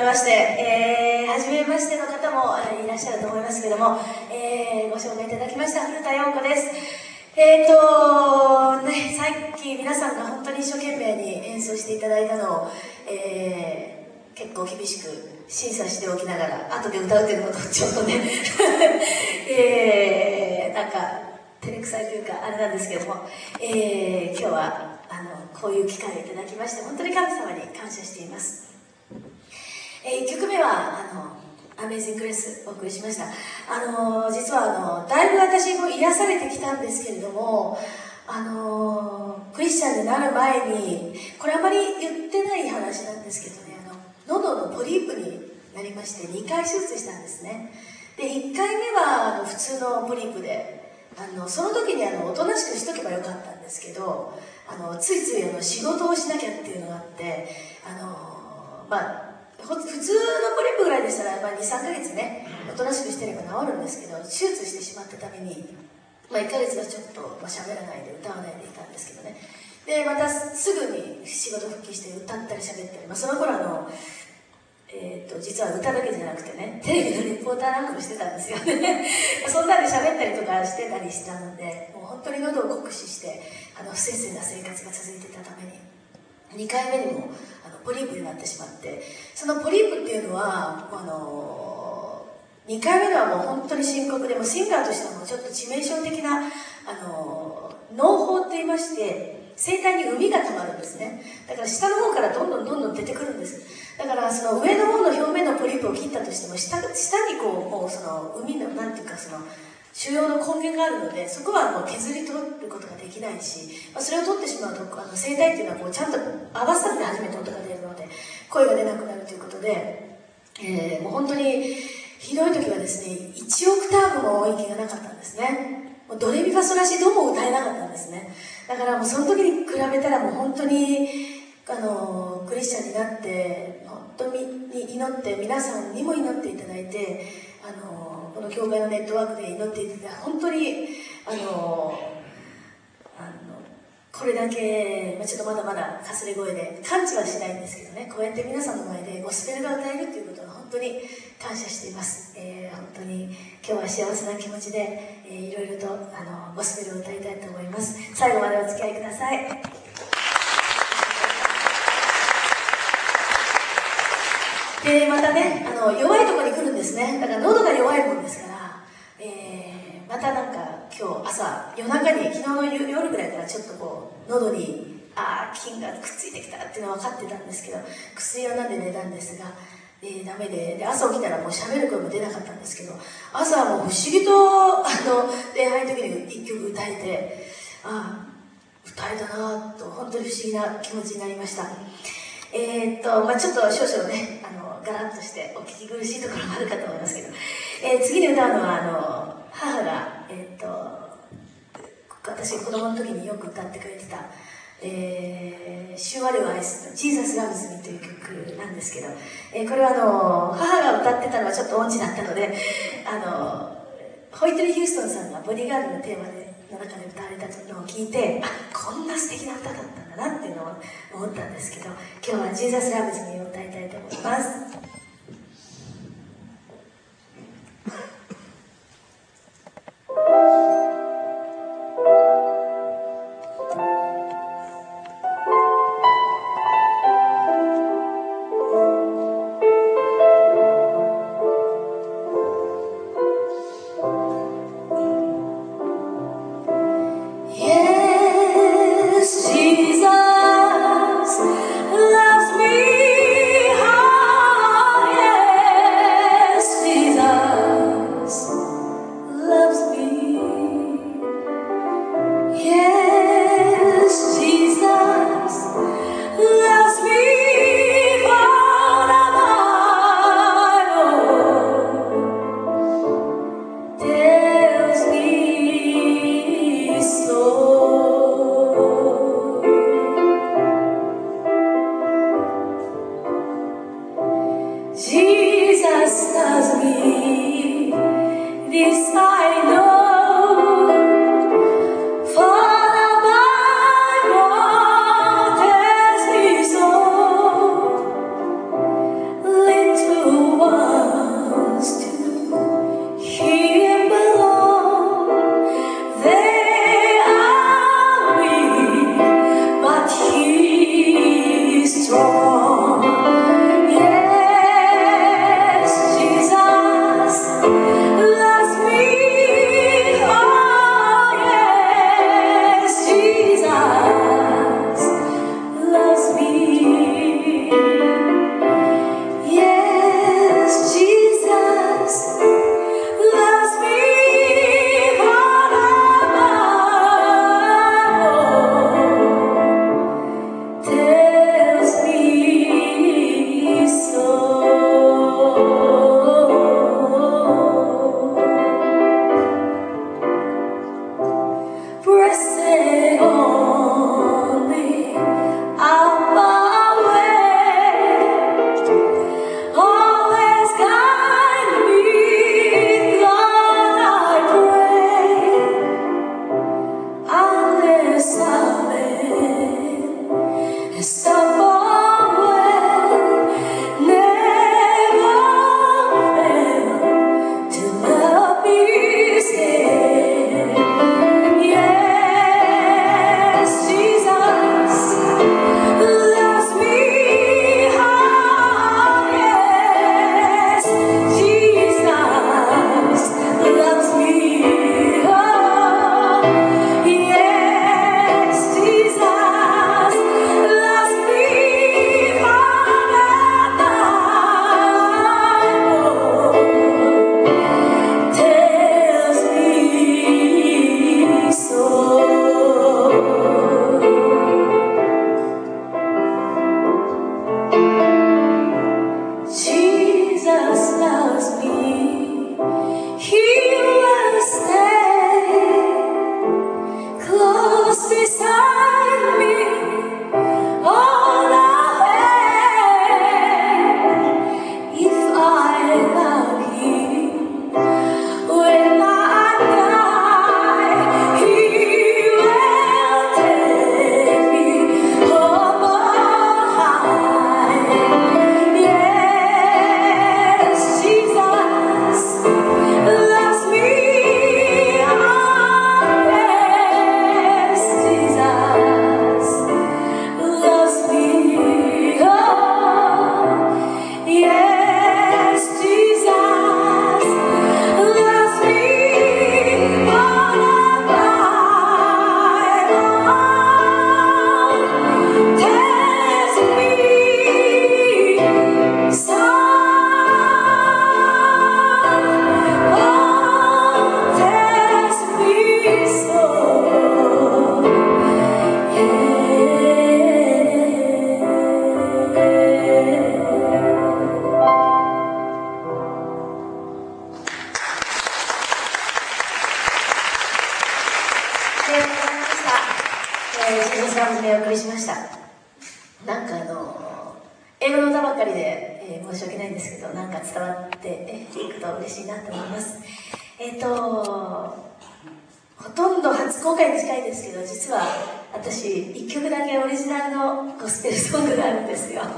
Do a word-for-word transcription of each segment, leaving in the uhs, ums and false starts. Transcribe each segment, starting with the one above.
まして、えー、初めましての方もいらっしゃると思いますけども、えー、ご紹介いただきました古田陽子です。えーとね、さっき皆さんが本当に一生懸命に演奏していただいたのを、えー、結構厳しく審査しておきながら後で歌うっていうのもちょっとね、えー、なんか照れくさいというかあれなんですけども、えー、今日はあのこういう機会をいただきまして本当に神様に感謝しています。えー、いっきょくめはあのアメージング・グレースお送りしました。あの実はあのだいぶ私も癒されてきたんですけれども、あのクリスチャンになる前にこれあまり言ってない話なんですけどね、あの喉のポリープになりましてにかい手術したんですね。でいっかいめはあの普通のポリープで、あのその時にあのおとなしくしとけばよかったんですけど、あのついついあの仕事をしなきゃっていうのがあって、あのまあ普通のポリープぐらいでしたら、まあ、にさんかげつねおとなしくしてれば治るんですけど、手術してしまったために、まあ、いっかげつはちょっと、まあ、喋らないで歌わないでいたんですけどね。でまたすぐに仕事復帰して歌ったり喋ったり、まあ、その頃あのえー、と実は歌だけじゃなくてね、テレビのリポーターなんかもしてたんですよねそんなんで喋ったりとかしてたりしたので、もう本当に喉を酷使してあの不摂生な生活が続いてたためににかいめにもあのポリープになってしまって、そのポリープっていうのはあのにかいめのはもう本当に深刻で、もシンガーとしてはもうちょっと致命傷的なあの嚢胞って言いまして、声帯に膿がたまるんですね。だから下の方からどんどんどんどん出てくるんです。だからその上の方の表面のポリープを切ったとしても 下, 下にこうもうその膿のなんていうかその腫瘍の根源があるので、そこはもう削り取ることができないし、まあ、それを取ってしまうとあの声帯っていうのはこうちゃんと合わさって初めて音が出るので声が出なくなるということで、えー、もう本当にひどい時はですねいちオクターブも音域がなかったんですね。もうドレミファソラシドも歌えなかったんですね。だからもうその時に比べたらもう本当にあのクリスチャンになって本当に祈って、皆さんにも祈っていただいて、あのこの教会のネットワークで祈っていただいて本当にあのあのこれだけ、まあ、ちょっとまだまだかすれ声で感知はしないんですけどね、こうやって皆さんの前でゴスペルが歌えるということは本当に感謝しています。えー、本当に今日は幸せな気持ちで、えー、いろいろとあのゴスペルを歌いたいと思います。最後までお付き合いください。でまたねあの弱いところに来るんですね。だから喉が弱いもんですから、えー、またなんか今日朝夜中に昨日の夜ぐらいからちょっとこう喉にあ菌がくっついてきたっていうのは分かってたんですけど、薬を飲んで寝たんですが、えー、ダメで、で朝起きたらもう喋る声も出なかったんですけど、朝はもう不思議とあの礼拝の時に一曲歌えて、ああ歌えたなと本当に不思議な気持ちになりました。えーっとまあ、ちょっと少々ねあのガラッとしてお聞き苦しいところもあるかと思いますけど、えー、次に歌うのはあの母が、えー、っと私子供の時によく歌ってくれてた「えー、主我を愛す」「ジーザス・ラブズ・ミ」という曲なんですけど、えー、これはあの母が歌ってたのはちょっと音痴だったので、あのホイットニー・ヒューストンさんがボディーガードのテーマでの中で歌われたのを聞いて、あこんな素敵な歌だったんだなっていうのを思ったんですけど、今日はジーザス・ラブズ・ミを歌いたいと思います。Let かあの英語の歌ばっかりで、えー、申し訳ないんですけど、なんか伝わっていくと嬉しいなと思います。えっとほとんど初公開に近いですけど、実は私いっきょくだけオリジナルのゴスペルソングがあるんですよ。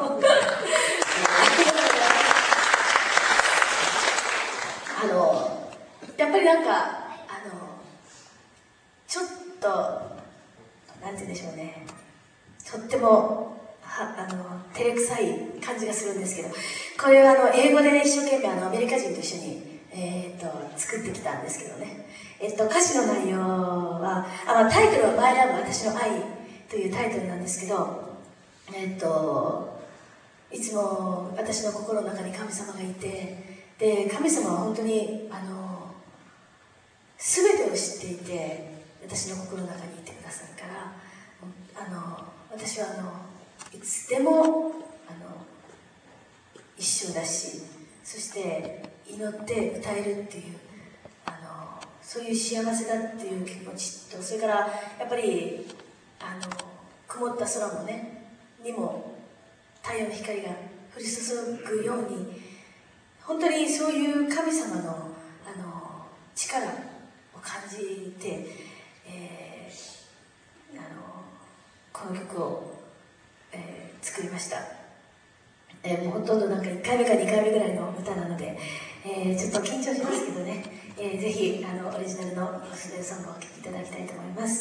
あのやっぱりなんかあのちょっとなんて言うんでしょうね、とってもはあの照れくさい感じがするんですけど、これはあの英語で、ね、一生懸命あのアメリカ人と一緒に、えー、と作ってきたんですけどね、えっと、歌詞の内容はあ、まあ、タイトルは「マイラブ私の愛」というタイトルなんですけど、えっと、いつも私の心の中に神様がいて、で神様は本当にあの全てを知っていて、私の心の中にいてくださるから、あの私はあのいつでもあの一緒だし、そして祈って歌えるっていうあのそういう幸せだっていう気持ちと、それからやっぱりあの曇った空もねにも太陽の光が降り注ぐように、本当にそういう神様のあの力を感じて、えー、あのこの曲を、えー、作りました。えー、もうほとんどなんかいっかいめかにかいめぐらいの歌なので、えー、ちょっと緊張しますけどね、えー、ぜひあのオリジナルのゴスペルソングをお聴きいただきたいと思います。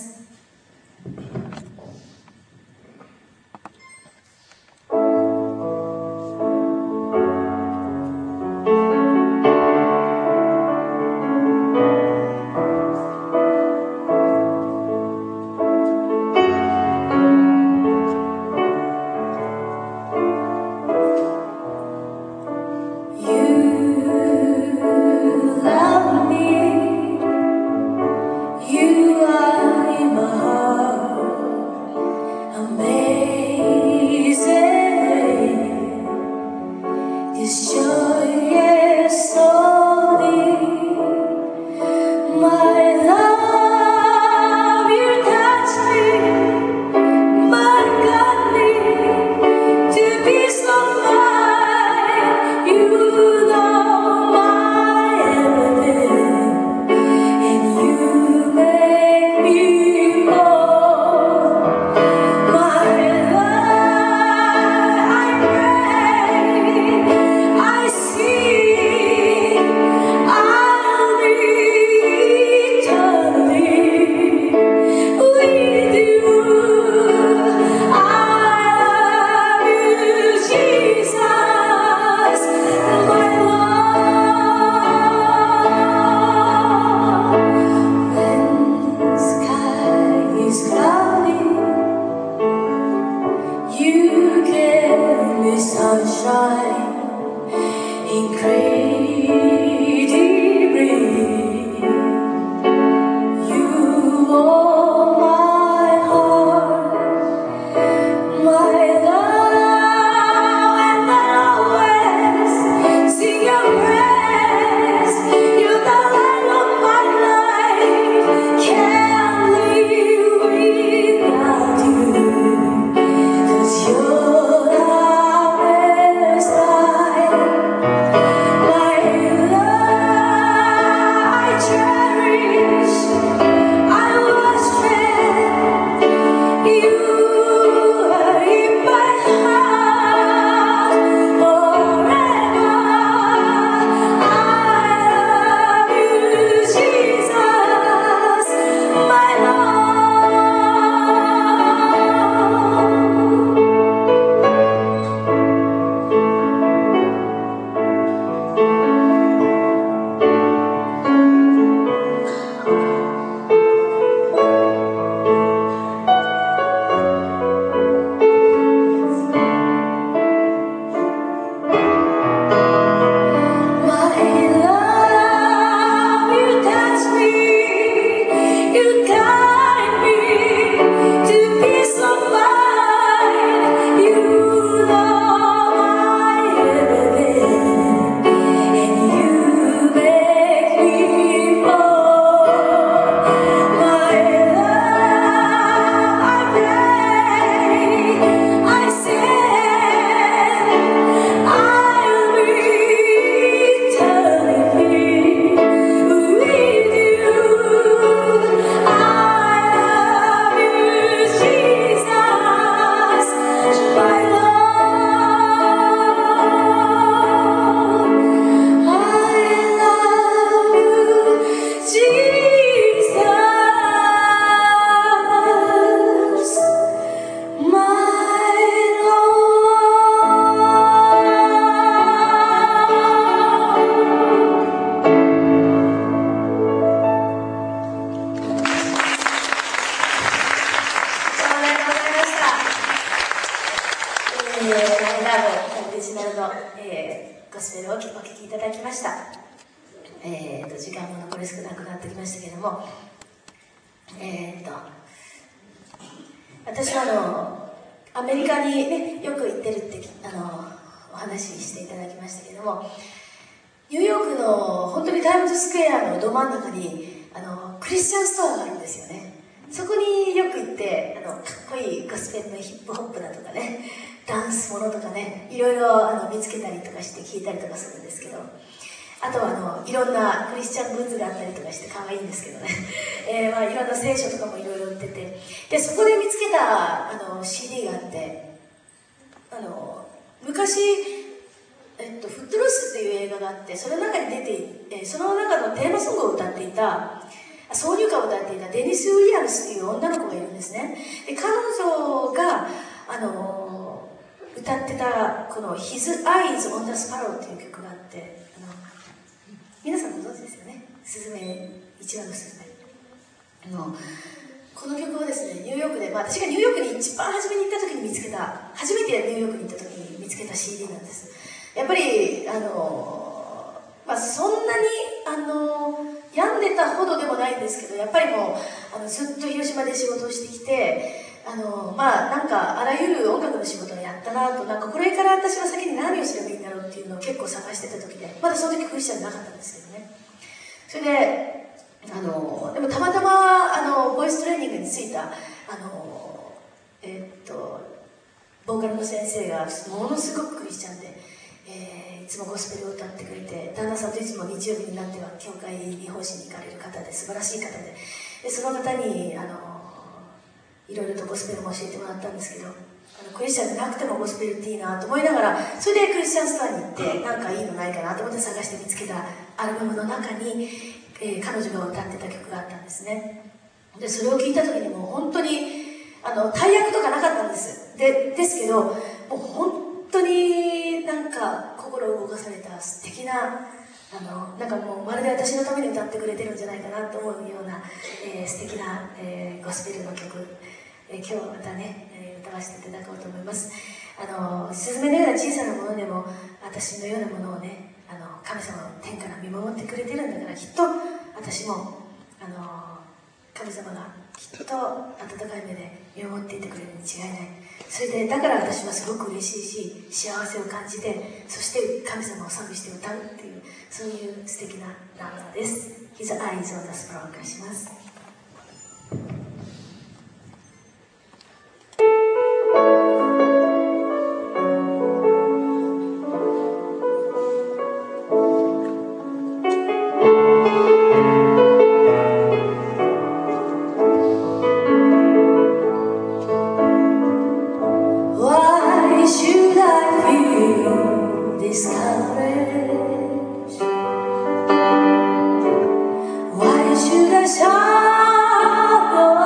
You're the best I オリジナルの、えー、ゴスペルをお聴きいただきました。えーと、時間も残り少なくなってきましたけれども、えーと、私はあの、アメリカにね、よく行ってるってあのお話ししていただきましたけれども、ニューヨークの本当にタイムズスクエアのど真ん中にあのクリスチャンストアがあるんですよね。そこによく行ってあのかっこいいゴスペルのヒップホップだとかね、ダンスものとかね、いろいろあの見つけたりとかして聞いたりとかするんですけど、あとはあのいろんなクリスチャングッズがあったりとかして可愛いんですけどね、えーまあ、いろんな聖書とかもいろいろ売ってて、でそこで見つけたあの シーディー があって、あの昔、えっと、フットルースっていう映画があって、その中に出ていて、その中のテーマソングを歌っていた、挿入歌を歌っていたデニス・ウィリアムスという女の子がいるんですね。で彼女があの歌ってたこの His Eyes on the Sparrow っていう曲があって、あの皆さんご存知ですよね。スズメ、一羽のスズメ。あのこの曲をですね、ニューヨークで、まあ、私がニューヨークに一番初めに行った時に見つけた、初めてニューヨークに行った時に見つけた シーディー なんです。やっぱりあの、まあ、そんなにあの病んでたほどでもないんですけど、やっぱりもうあのずっと広島で仕事をしてきて、あのまあなんかあらゆる音楽の仕事をやったなと、なんかこれから私は先に何をすればいいんだろうっていうのを結構探してた時で、まだその時クリスチャンじゃなかったんですけどね。それであのでもたまたまあのボイストレーニングについたあのえー、っとボーカルの先生がものすごくクリスチャンで、えー、いつもゴスペルを歌ってくれて、旦那さんといつも日曜日になっては教会に奉仕に行かれる方で、素晴らしい方で、でその方にあのいろいろとゴスペルも教えてもらったんですけど、あのクリスチャンじゃなくてもゴスペルっていいなと思いながら、それでクリスチャンストアに行ってなんかいいのないかなと思って探して見つけたアルバムの中に、えー、彼女が歌ってた曲があったんですね。でそれを聞いた時にもう本当にあの大役とかなかったんです。でですけど、もう本当になんか心を動かされた素敵な、あのなんかもうまるで私のために歌ってくれてるんじゃないかなと思うような、えー、素敵な、えー、ゴスペルの曲、えー、今日はまたね、えー、歌わせていただこうと思います。あのスズメのような小さなものでも私のようなものをね、あの神様の天から見守ってくれてるんだから、きっと私もあの神様がきっと温かい目で見守っていてくれるに違いない。それでだから私はすごく嬉しいし、幸せを感じて、そして神様を賛美して歌うっていう、そういう素敵なナンバーです。 His Eyes on the Sparrow をお願いします。Why should I shout?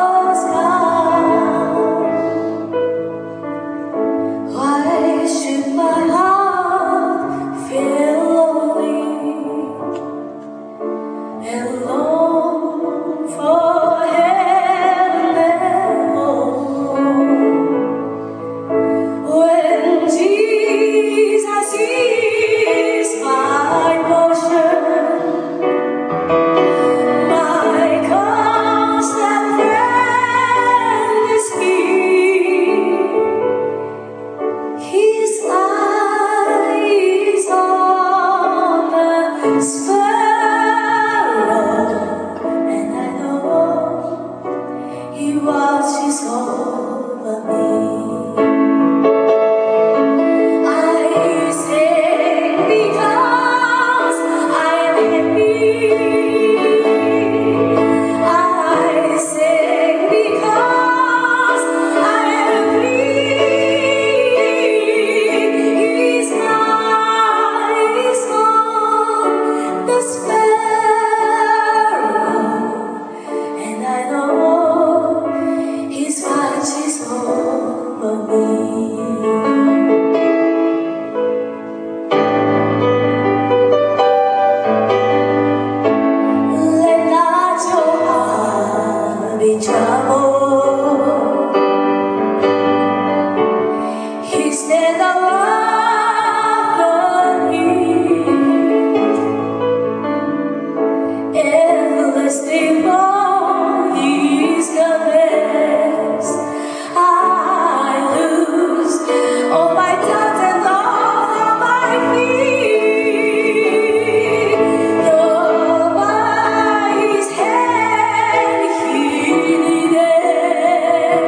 said the harmony, endlessly long is the best. I lose all my doubts and all of my fear. The wise hand he needed.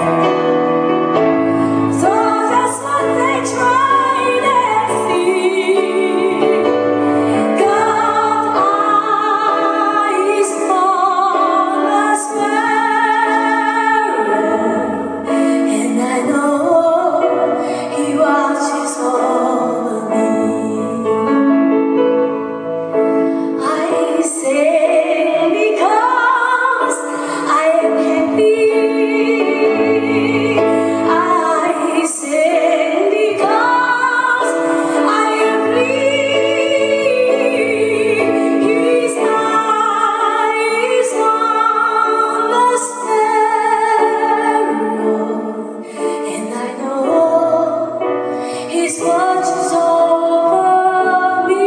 So that's what they tried and see. God eyes on the sparrow, and I know He watches over me. I sing because I am happy. I sing because I am free. His eyes on the sparrow, and I know His watch is over me.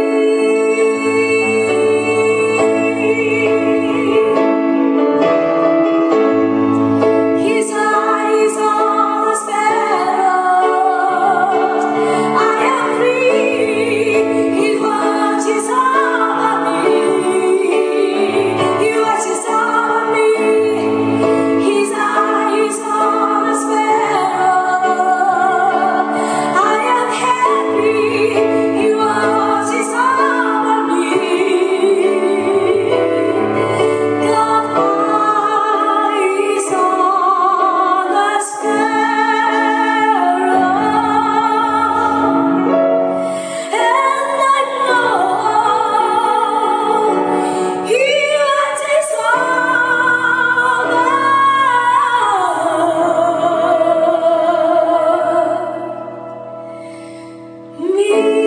His eyes on the sparrow, I am free. He watches over me. He watches over me. His eyes on the sparrow, I am happy. He watches over me. God eyes on the sparrow, and I know He watches over me.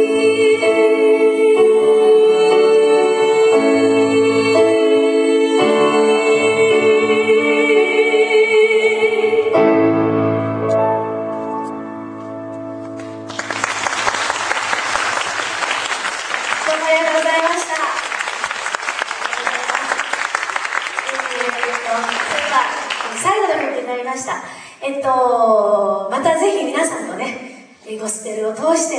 どうもありがとうございました。えっと、それでは最後の曲になりました。えっと、またぜひ皆さんとね、えゴスペルを通して、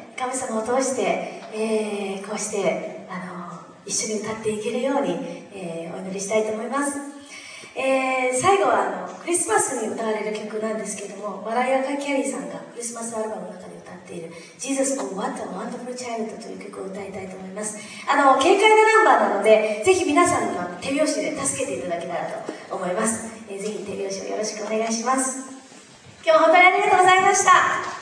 神様を通して、えーこうしてあの一緒に歌っていけるように、えーお祈りしたいと思います。えー最後はあのクリスマスに歌われる曲なんですけども、マライア・キャリーさんがクリスマスアルバムの中で歌っている Jesus Oh What a Wonderful Child という曲を歌いたいと思います。あの軽快なナンバーなので、ぜひ皆さんの手拍子で助けていただけたらと思います。えーぜひ手拍子をよろしくお願いします。今日も本当にありがとうございました。